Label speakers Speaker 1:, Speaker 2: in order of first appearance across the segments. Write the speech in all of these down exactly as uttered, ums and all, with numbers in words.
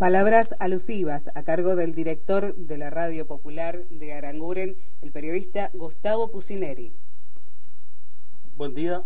Speaker 1: Palabras alusivas a cargo del director de la Radio Popular de Aranguren, el periodista Gustavo Pucineri.
Speaker 2: Buen día,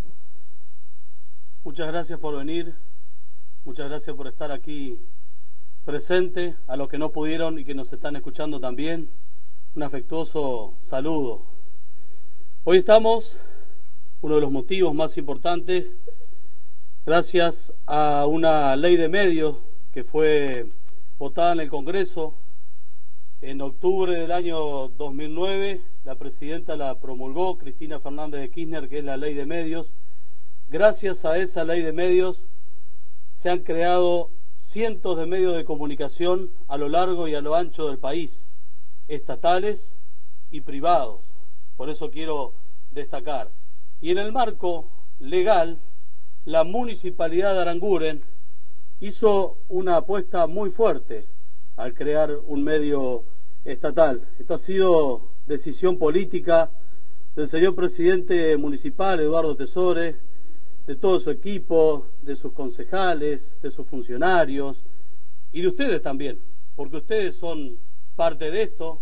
Speaker 2: muchas gracias por venir, muchas gracias por estar aquí presente, a los que no pudieron y que nos están escuchando también, un afectuoso saludo. Hoy estamos, uno de los motivos más importantes, gracias a una ley de medios que fue votada en el Congreso en octubre del año dos mil nueve, la presidenta la promulgó, Cristina Fernández de Kirchner, que es la ley de medios. Gracias a esa ley de medios se han creado cientos de medios de comunicación a lo largo y a lo ancho del país, estatales y privados, por eso quiero destacar. Y en el marco legal, la Municipalidad de Aranguren hizo una apuesta muy fuerte al crear un medio estatal. Esto ha sido decisión política del señor presidente municipal, Eduardo Tesore, de todo su equipo, de sus concejales, de sus funcionarios y de ustedes también, porque ustedes son parte de esto,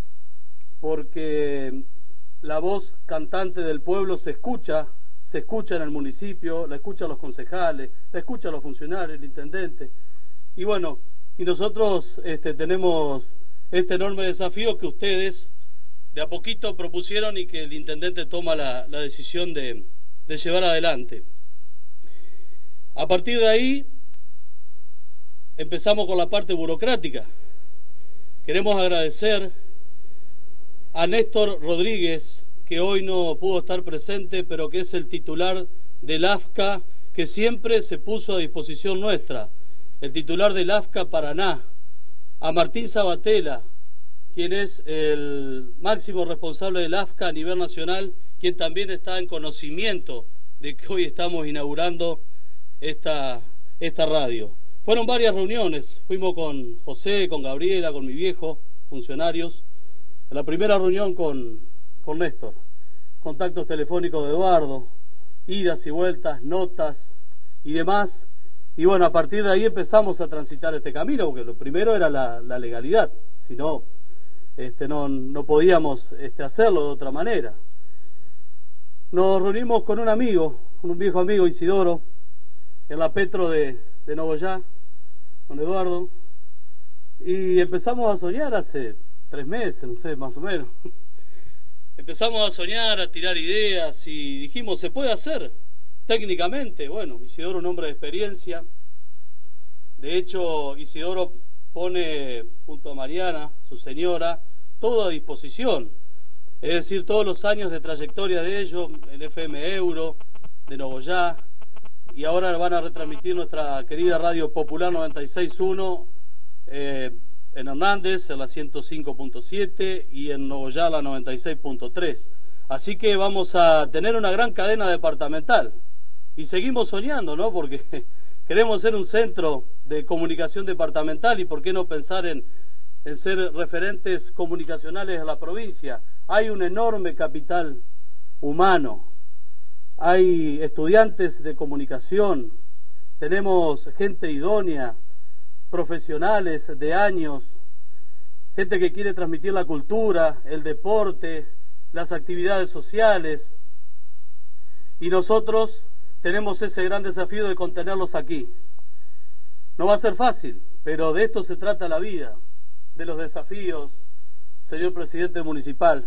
Speaker 2: porque la voz cantante del pueblo se escucha, se escucha en el municipio, la escuchan los concejales, la escuchan los funcionarios, el intendente. Y bueno, y nosotros este, tenemos este enorme desafío que ustedes de a poquito propusieron y que el intendente toma la, la decisión de, de llevar adelante. A partir de ahí empezamos con la parte burocrática. Queremos agradecer a Néstor Rodríguez, que hoy no pudo estar presente, pero que es el titular del A F C A, que siempre se puso a disposición nuestra, el titular del A F C A Paraná, a Martín Sabatella, quien es el máximo responsable del A F C A a nivel nacional, quien también está en conocimiento de que hoy estamos inaugurando esta, esta radio. Fueron varias reuniones, fuimos con José, con Gabriela, con mi viejo, funcionarios. En la primera reunión con con Néstor, contactos telefónicos de Eduardo, idas y vueltas, notas y demás, y bueno, a partir de ahí empezamos a transitar este camino, porque lo primero era la, la legalidad, si no, este, no, no podíamos este, hacerlo de otra manera. Nos reunimos con un amigo, con un viejo amigo, Isidoro, en la Petro de, de Nogoyá, con Eduardo, y empezamos a soñar hace tres meses, no sé, más o menos. Empezamos a soñar, a tirar ideas y dijimos, ¿se puede hacer? Técnicamente, bueno, Isidoro un hombre de experiencia. De hecho, Isidoro pone junto a Mariana, su señora, todo a disposición. Es decir, todos los años de trayectoria de ellos, el F M Euro, de Nogoyá, y ahora van a retransmitir nuestra querida Radio Popular noventa y seis punto uno, eh, en Hernández, en la ciento cinco punto siete y en Nogoyá, la noventa y seis punto tres. Así que vamos a tener una gran cadena departamental. Y seguimos soñando, ¿no? Porque queremos ser un centro de comunicación departamental y por qué no pensar en, en ser referentes comunicacionales a la provincia. Hay un enorme capital humano, hay estudiantes de comunicación, tenemos gente idónea, profesionales de años, gente que quiere transmitir la cultura, el deporte, las actividades sociales, y nosotros tenemos ese gran desafío de contenerlos aquí. No va a ser fácil, pero de esto se trata la vida, de los desafíos, señor presidente municipal,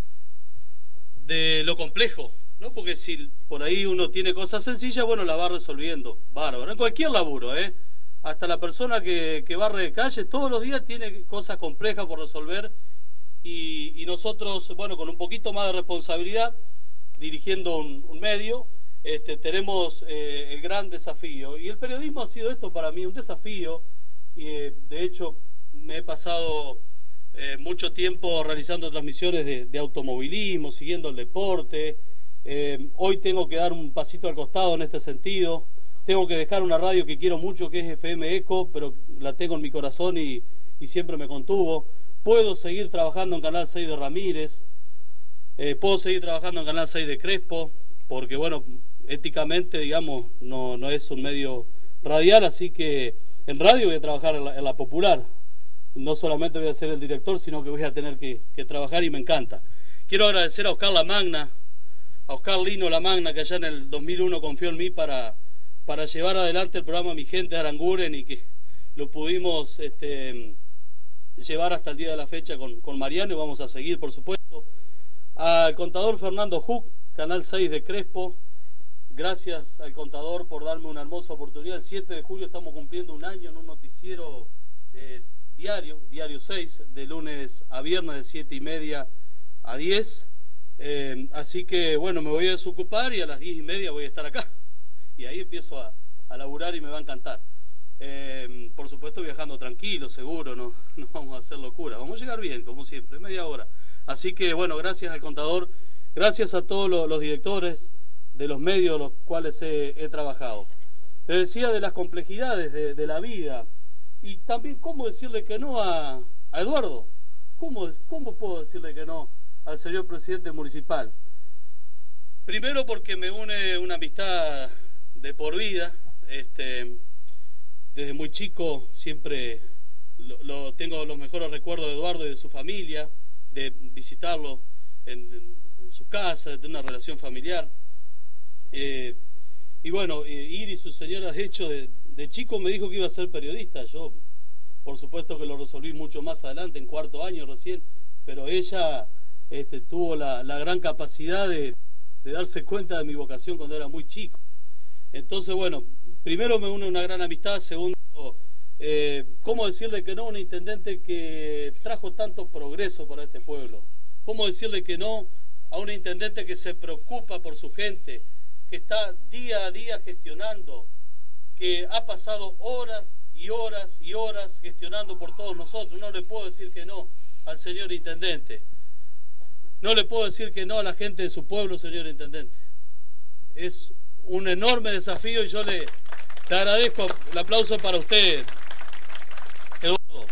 Speaker 2: de lo complejo, ¿no? Porque si por ahí uno tiene cosas sencillas, bueno, la va resolviendo, bárbaro, en cualquier laburo, ¿eh? Hasta la persona que, que barre de calle todos los días tiene cosas complejas por resolver y, y nosotros, bueno, con un poquito más de responsabilidad, dirigiendo un, un medio, este, tenemos eh, el gran desafío. Y el periodismo ha sido esto para mí, un desafío, y eh, de hecho me he pasado eh, mucho tiempo realizando transmisiones de, de automovilismo, siguiendo el deporte. Eh, hoy tengo que dar un pasito al costado en este sentido. Tengo que dejar una radio que quiero mucho, que es F M Eco, pero la tengo en mi corazón y, y siempre me contuvo. Puedo seguir trabajando en Canal seis de Ramírez, eh, puedo seguir trabajando en Canal seis de Crespo, porque bueno, éticamente, digamos, no, no es un medio radial, así que en radio, voy a trabajar en la, en la Popular. No solamente voy a ser el director, sino que voy a tener que, que trabajar y me encanta. Quiero agradecer a Oscar Lamagna, a Oscar Lino Lamagna, que allá en el dos mil uno confió en mí para, para llevar adelante el programa Mi Gente de Aranguren y que lo pudimos este, llevar hasta el día de la fecha con, con Mariano y vamos a seguir, por supuesto. Al contador Fernando Huck, Canal seis de Crespo, gracias al contador por darme una hermosa oportunidad. El siete de julio estamos cumpliendo un año en un noticiero eh, diario, Diario seis, de lunes a viernes de siete y media a diez. Eh, así que bueno, me voy a desocupar y a las diez y media voy a estar acá. Y ahí empiezo a, a laburar y me va a encantar. Eh, por supuesto viajando tranquilo, seguro, no, no vamos a hacer locura. Vamos a llegar bien, como siempre, media hora. Así que bueno, gracias al contador, gracias a todos los, los directores de los medios los cuales he, he trabajado. Les decía de las complejidades de, de la vida y también cómo decirle que no a, a Eduardo. ¿Cómo, ¿Cómo puedo decirle que no al señor presidente municipal? Primero porque me une una amistad de por vida. Este, desde muy chico siempre lo, lo, tengo los mejores recuerdos de Eduardo y de su familia, de visitarlo en, en, en su casa, de tener una relación familiar. Eh, y bueno, eh, Iris, su señora, de hecho, de, de chico me dijo que iba a ser periodista. Yo, por supuesto que lo resolví mucho más adelante, en cuarto año recién, pero ella este, tuvo la, la gran capacidad de, de darse cuenta de mi vocación cuando era muy chico. Entonces, bueno, primero me une una gran amistad, segundo, eh, ¿cómo decirle que no a un intendente que trajo tanto progreso para este pueblo? ¿Cómo decirle que no a un intendente que se preocupa por su gente, que está día a día gestionando, que ha pasado horas y horas y horas gestionando por todos nosotros? No le puedo decir que no al señor intendente. No le puedo decir que no a la gente de su pueblo, señor intendente. Es un enorme desafío y yo le, le agradezco el aplauso para usted, Eduardo.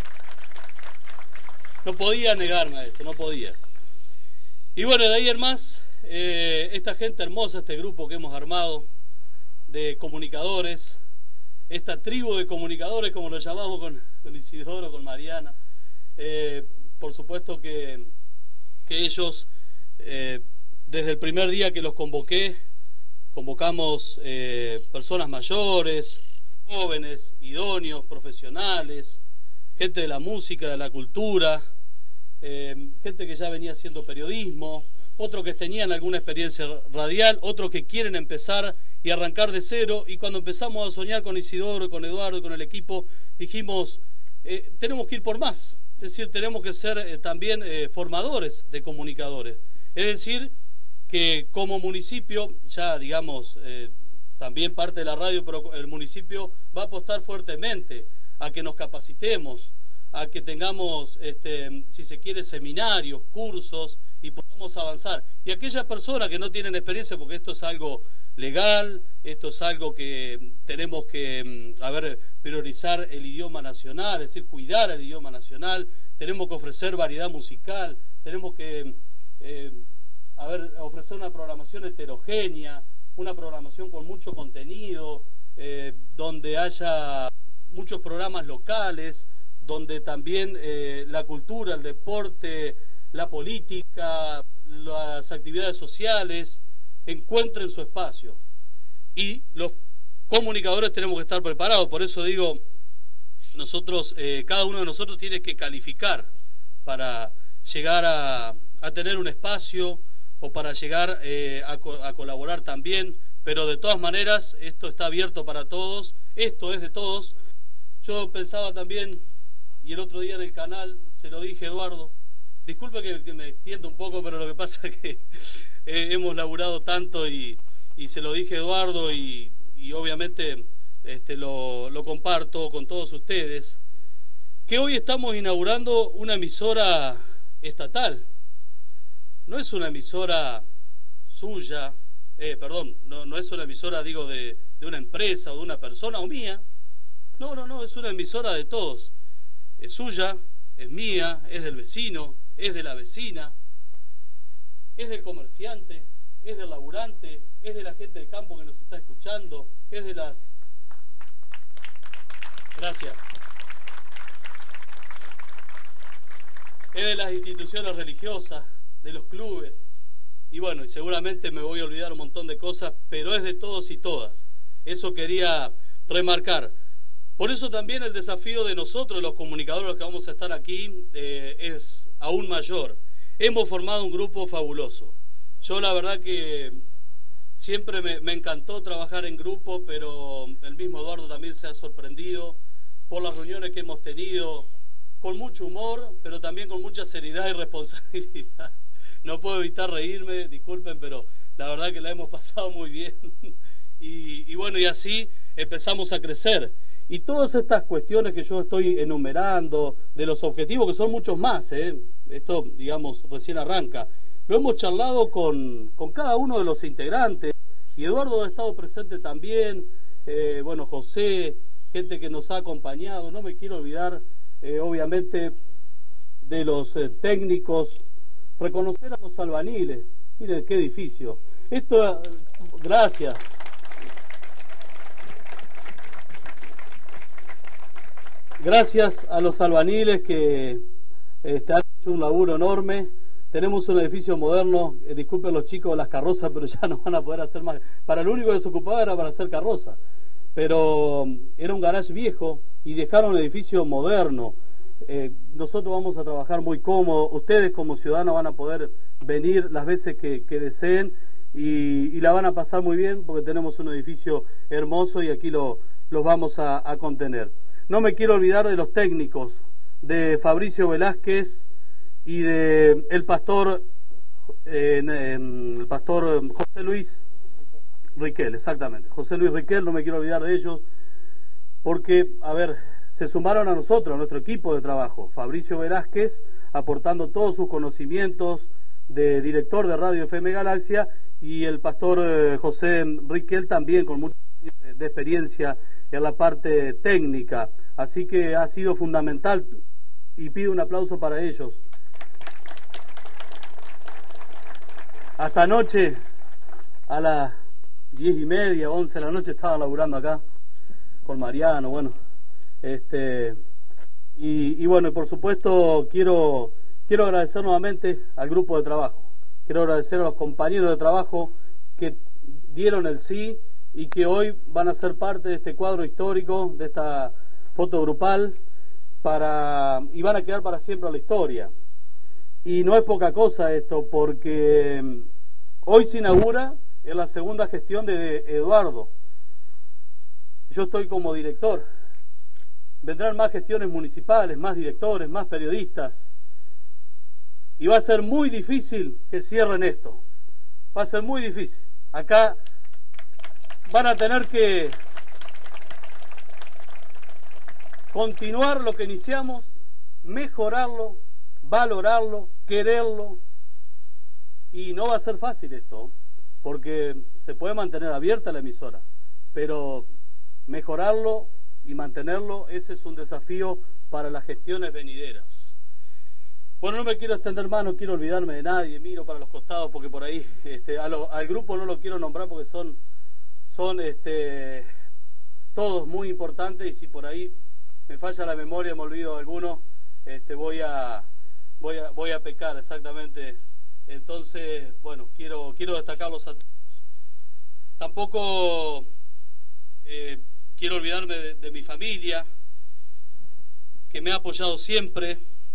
Speaker 2: No podía negarme a esto, no podía. Y bueno, de ahí en más, eh, esta gente hermosa, este grupo que hemos armado de comunicadores, esta tribu de comunicadores, como lo llamamos con, con Isidoro, con Mariana, eh, por supuesto que, que ellos, eh, desde el primer día que los convoqué, convocamos eh, personas mayores, jóvenes, idóneos, profesionales, gente de la música, de la cultura, eh, gente que ya venía haciendo periodismo, otros que tenían alguna experiencia radial, otros que quieren empezar y arrancar de cero. Y cuando empezamos a soñar con Isidoro, con Eduardo y con el equipo, dijimos, eh, tenemos que ir por más. Es decir, tenemos que ser eh, también eh, formadores de comunicadores. Es decir, que como municipio, ya digamos, eh, también parte de la radio, pero el municipio va a apostar fuertemente a que nos capacitemos, a que tengamos, este, si se quiere, seminarios, cursos y podamos avanzar. Y aquellas personas que no tienen experiencia, porque esto es algo legal, esto es algo que tenemos que, a ver, priorizar el idioma nacional, es decir, cuidar el idioma nacional, tenemos que ofrecer variedad musical, tenemos que... Eh, a ver, ofrecer una programación heterogénea, una programación con mucho contenido, eh, donde haya muchos programas locales, donde también eh, la cultura, el deporte, la política, las actividades sociales encuentren su espacio. Y los comunicadores tenemos que estar preparados. Por eso digo, nosotros, eh, cada uno de nosotros tiene que calificar para llegar a, a tener un espacio, o para llegar eh, a, co a colaborar también, pero de todas maneras esto está abierto para todos, esto es de todos. Yo pensaba también, y el otro día en el canal se lo dije a Eduardo, disculpe que, que me extiendo un poco, pero lo que pasa es que eh, hemos laburado tanto y, y se lo dije a Eduardo y, y obviamente este, lo, lo comparto con todos ustedes, que hoy estamos inaugurando una emisora estatal. No es una emisora suya, eh, perdón, no, no es una emisora, digo, de, de una empresa o de una persona o mía. No, no, no, es una emisora de todos. Es suya, es mía, es del vecino, es de la vecina, es del comerciante, es del laburante, es de la gente del campo que nos está escuchando, es de las... Gracias. Es de las instituciones religiosas, de los clubes, y bueno, y seguramente me voy a olvidar un montón de cosas, pero es de todos y todas. Eso quería remarcar. Por eso también el desafío de nosotros, los comunicadores que vamos a estar aquí, eh, es aún mayor. Hemos formado un grupo fabuloso. Yo la verdad que siempre me, me encantó trabajar en grupo, pero el mismo Eduardo también se ha sorprendido por las reuniones que hemos tenido, con mucho humor, pero también con mucha seriedad y responsabilidad. No puedo evitar reírme, disculpen, pero la verdad que la hemos pasado muy bien. Y, y bueno, y así empezamos a crecer. Y todas estas cuestiones que yo estoy enumerando, de los objetivos, que son muchos más, ¿eh? Esto, digamos, recién arranca, lo hemos charlado con, con cada uno de los integrantes, y Eduardo ha estado presente también, eh, bueno, José, gente que nos ha acompañado, no me quiero olvidar, eh, obviamente, de los eh, técnicos, reconocer a los albaniles, miren qué edificio, esto, gracias. Gracias a los albaniles que este, han hecho un laburo enorme. Tenemos un edificio moderno, eh, disculpen los chicos las carrozas, pero ya no van a poder hacer más. Para lo único que se ocupaba era para hacer carrozas. Pero um, era un garage viejo y dejaron un edificio moderno. Eh, nosotros vamos a trabajar muy cómodo. Ustedes como ciudadanos van a poder venir las veces que, que deseen y, y la van a pasar muy bien porque tenemos un edificio hermoso y aquí lo, los vamos a, a contener. No me quiero olvidar de los técnicos, de Fabricio Velázquez y de el pastor, eh, el pastor José Luis Riquel, exactamente. José Luis Riquel, no me quiero olvidar de ellos, porque, a ver, se sumaron a nosotros, a nuestro equipo de trabajo. Fabricio Velázquez, aportando todos sus conocimientos de director de Radio F M Galaxia, y el pastor eh, José Riquel también, con mucha de experiencia en la parte técnica. Así que ha sido fundamental y pido un aplauso para ellos. Hasta anoche, a las diez y media, once de la noche, estaba laburando acá con Mariano, bueno, este, y, y bueno, y por supuesto quiero, quiero agradecer nuevamente al grupo de trabajo, quiero agradecer a los compañeros de trabajo que dieron el sí y que hoy van a ser parte de este cuadro histórico, de esta foto grupal, para, y van a quedar para siempre en la historia. Y no es poca cosa esto, porque hoy se inaugura en la segunda gestión de Eduardo. Yo estoy como director. Vendrán más gestiones municipales, más directores, más periodistas. Y va a ser muy difícil que cierren esto. Va a ser muy difícil. Acá van a tener que continuar lo que iniciamos, mejorarlo, valorarlo, quererlo, y no va a ser fácil esto, porque se puede mantener abierta la emisora, pero mejorarlo y mantenerlo, ese es un desafío para las gestiones venideras. Bueno, no me quiero extender más, no quiero olvidarme de nadie, miro para los costados porque por ahí este, a lo, al grupo no lo quiero nombrar porque son, son este, todos muy importantes, y si por ahí me falla la memoria, me olvido de alguno, este, voy a voy a voy a pecar exactamente. Entonces, bueno, quiero quiero destacarlos a todos. Tampoco eh, quiero olvidarme de, de mi familia, que me ha apoyado siempre,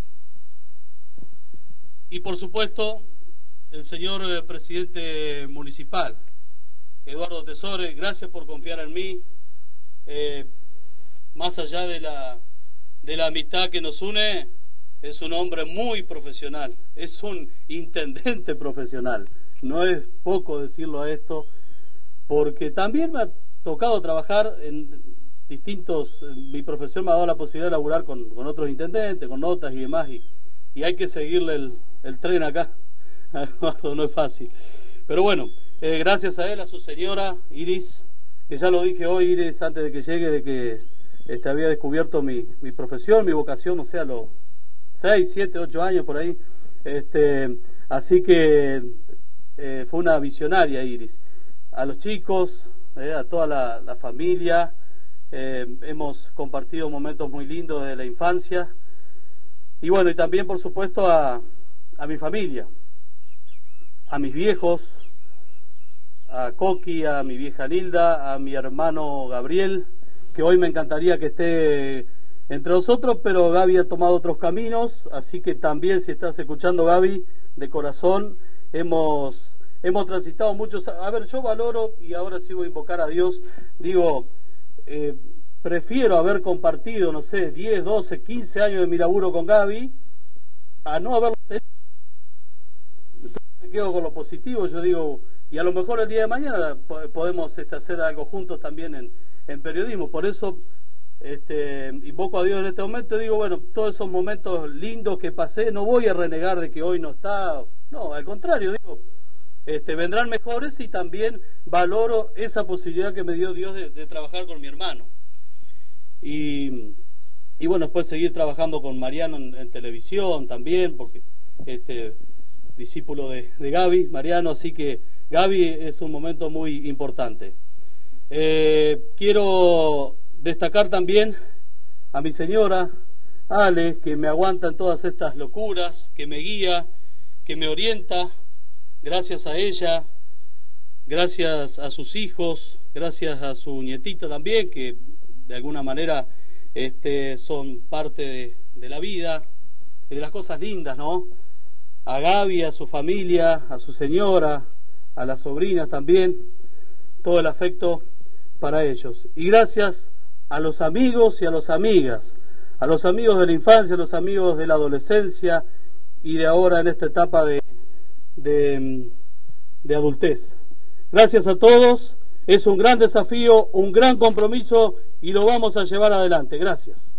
Speaker 2: y por supuesto el señor eh, presidente municipal, Eduardo Tesore, gracias por confiar en mí. Eh, más allá de la, de la amistad que nos une, es un hombre muy profesional, es un intendente profesional. No es poco decirlo a esto, porque también me ha tocado trabajar en distintos, mi profesión me ha dado la posibilidad de laburar con, con otros intendentes, con notas y demás, y, y hay que seguirle el, el tren acá, no es fácil. Pero bueno, eh, gracias a él, a su señora Iris, que ya lo dije hoy, Iris, antes de que llegue, de que Este, había descubierto mi, mi profesión, mi vocación, o sea, a los seis, siete, ocho años por ahí. Este, así que eh, fue una visionaria Iris. A los chicos, eh, a toda la, la familia, eh, hemos compartido momentos muy lindos de la infancia. Y bueno, y también por supuesto a, a mi familia, a mis viejos, a Coqui, a mi vieja Nilda, a mi hermano Gabriel, que hoy me encantaría que esté entre nosotros, pero Gaby ha tomado otros caminos, así que también, si estás escuchando, Gaby, de corazón, hemos, hemos transitado muchos. A ver, yo valoro, y ahora sí voy a invocar a Dios, digo, eh, prefiero haber compartido, no sé, diez, doce, quince años de mi laburo con Gaby, a no haberlo tenido. Entonces me quedo con lo positivo, yo digo, y a lo mejor el día de mañana podemos este, hacer algo juntos también en, en periodismo. Por eso este, invoco a Dios en este momento y digo, bueno, todos esos momentos lindos que pasé, no voy a renegar de que hoy no está, no, al contrario, digo, este, vendrán mejores, y también valoro esa posibilidad que me dio Dios de, de trabajar con mi hermano. Y, y bueno, después seguir trabajando con Mariano en, en televisión también, porque este discípulo de, de Gaby, Mariano, así que Gaby es un momento muy importante. Eh, quiero destacar también a mi señora, Ale, que me aguanta en todas estas locuras, que me guía, que me orienta. Gracias a ella, gracias a sus hijos, gracias a su nietita también, que de alguna manera este, son parte de, de la vida y de las cosas lindas, ¿no? A Gaby, a su familia, a su señora, a las sobrinas también, todo el afecto para ellos. Y gracias a los amigos y a las amigas, a los amigos de la infancia, a los amigos de la adolescencia y de ahora en esta etapa de, de, de adultez. Gracias a todos, es un gran desafío, un gran compromiso y lo vamos a llevar adelante. Gracias.